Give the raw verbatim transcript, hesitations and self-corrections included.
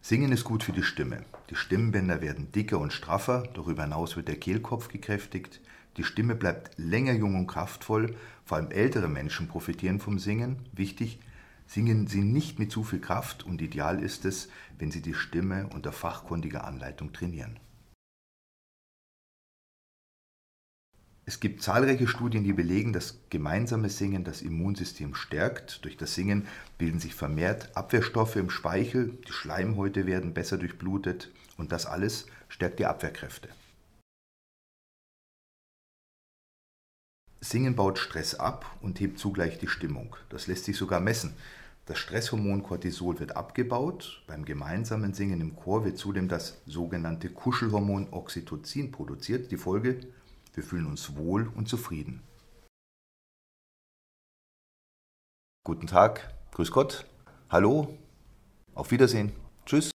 Singen ist gut für die Stimme. Die Stimmbänder werden dicker und straffer, darüber hinaus wird der Kehlkopf gekräftigt. Die Stimme bleibt länger jung und kraftvoll, vor allem ältere Menschen profitieren vom Singen. Wichtig, singen Sie nicht mit zu viel Kraft und ideal ist es, wenn Sie die Stimme unter fachkundiger Anleitung trainieren. Es gibt zahlreiche Studien, die belegen, dass gemeinsames Singen das Immunsystem stärkt. Durch das Singen bilden sich vermehrt Abwehrstoffe im Speichel, die Schleimhäute werden besser durchblutet und das alles stärkt die Abwehrkräfte. Singen baut Stress ab und hebt zugleich die Stimmung. Das lässt sich sogar messen. Das Stresshormon Cortisol wird abgebaut. Beim gemeinsamen Singen im Chor wird zudem das sogenannte Kuschelhormon Oxytocin produziert. Die Folge: Wir fühlen uns wohl und zufrieden. Guten Tag, grüß Gott, hallo, auf Wiedersehen, tschüss.